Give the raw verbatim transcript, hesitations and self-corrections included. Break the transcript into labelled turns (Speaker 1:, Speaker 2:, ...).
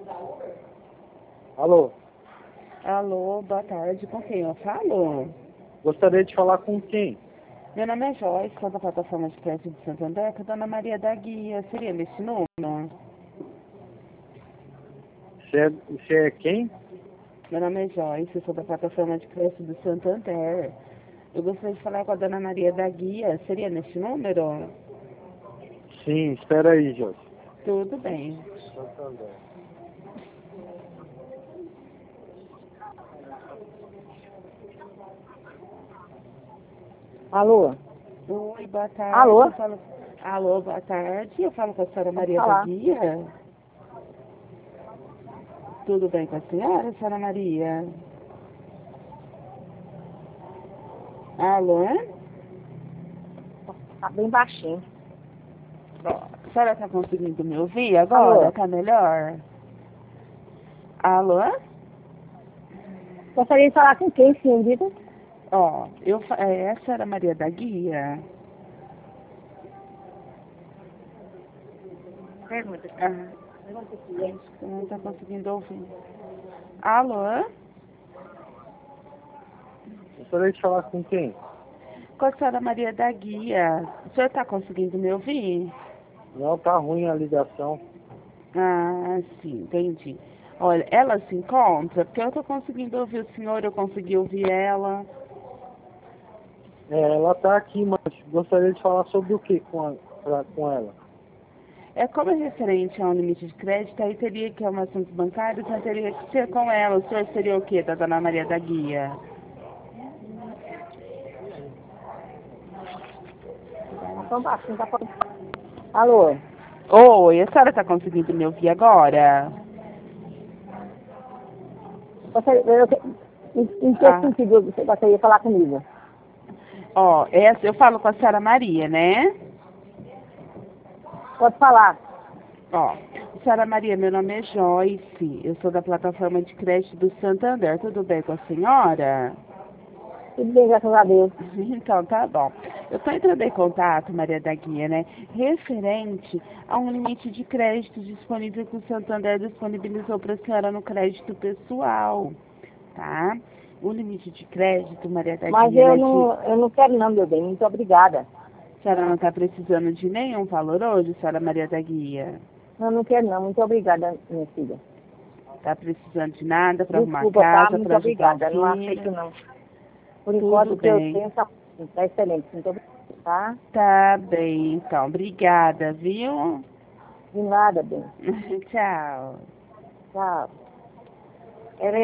Speaker 1: Alô,
Speaker 2: Alô, boa tarde. Com quem eu falo?
Speaker 1: gostaria de falar com quem?
Speaker 2: Meu nome é Joyce, sou da plataforma de crédito de Santo André, com a Dona Maria da Guia. Seria nesse número?
Speaker 1: Você é, você é quem?
Speaker 2: Meu nome é Joyce, sou da plataforma de crédito do Santander. Eu gostaria de falar com a Dona Maria da Guia. Seria nesse número?
Speaker 1: Sim, espera aí, Joyce.
Speaker 2: Tudo bem.
Speaker 3: Alô?
Speaker 2: Oi, boa tarde.
Speaker 3: Alô?
Speaker 2: Eu falo... Alô, boa tarde. Eu falo com a senhora
Speaker 3: Pode
Speaker 2: Maria da
Speaker 3: falar.
Speaker 2: Guia. Tudo bem com a senhora, senhora Maria? Alô?
Speaker 3: Tá bem baixinho.
Speaker 2: Bom, a senhora está conseguindo me ouvir agora?
Speaker 3: Alô?
Speaker 2: Tá melhor? Alô?
Speaker 3: Gostaria de falar com quem, senhorita?
Speaker 2: Ó, eu, fa- é, essa era a Maria da Guia.
Speaker 3: Pergunta.
Speaker 2: Ah,
Speaker 3: Pergunta aqui,
Speaker 2: acho
Speaker 3: hein?
Speaker 2: que não está conseguindo ouvir. Alô?
Speaker 1: Gostaria de falar com quem?
Speaker 2: Com a senhora Maria da Guia. O senhor está conseguindo me ouvir?
Speaker 1: Não, tá ruim a ligação.
Speaker 2: Ah, sim, entendi. Olha, ela se encontra, porque eu estou conseguindo ouvir o senhor, eu consegui ouvir ela.
Speaker 1: É, ela tá aqui, mas gostaria de falar sobre o que com, a, pra- com ela?
Speaker 2: É como é referente a um limite de crédito, aí teria que é um assunto bancário, então teria que ser com ela. O senhor seria o quê, da Dona Maria da Guia?
Speaker 3: Tá tão baixinho, tá falando. Alô?
Speaker 2: Oi, a senhora está conseguindo me ouvir agora?
Speaker 3: Gostaria, eu, em, em que
Speaker 2: Ah,
Speaker 3: sentido você gostaria de falar comigo?
Speaker 2: ó, essa, eu falo com a senhora Maria, né?
Speaker 3: Pode falar.
Speaker 2: Ó, senhora Maria, meu nome é Joyce, eu sou da plataforma de crédito do Santander, tudo bem com a senhora?
Speaker 3: Tudo bem, graças a Deus.
Speaker 2: Então, tá bom. Eu estou entrando em contato, Maria da Guia, né, referente a um limite de crédito disponível que o Santander disponibilizou para a senhora no crédito pessoal, tá? O limite de crédito, Maria da
Speaker 3: Mas
Speaker 2: Guia,
Speaker 3: eu
Speaker 2: né, de...
Speaker 3: não, eu não quero não, meu bem. Muito obrigada.
Speaker 2: A senhora não está precisando de nenhum valor hoje, senhora Maria da Guia?
Speaker 3: Não, não quero não. Muito obrigada, minha filha.
Speaker 2: Tá precisando de nada para arrumar
Speaker 3: Desculpa, tá?
Speaker 2: casa,
Speaker 3: Muito
Speaker 2: para ajudar o
Speaker 3: obrigada. Não aceito
Speaker 2: filho?
Speaker 3: não. Por enquanto
Speaker 2: Tudo
Speaker 3: o que eu
Speaker 2: bem.
Speaker 3: tenho tá, tá excelente. Muito obrigada, tá?
Speaker 2: Tá bem, então. Obrigada, viu?
Speaker 3: De nada, bem.
Speaker 2: Tchau.
Speaker 3: Tchau. Era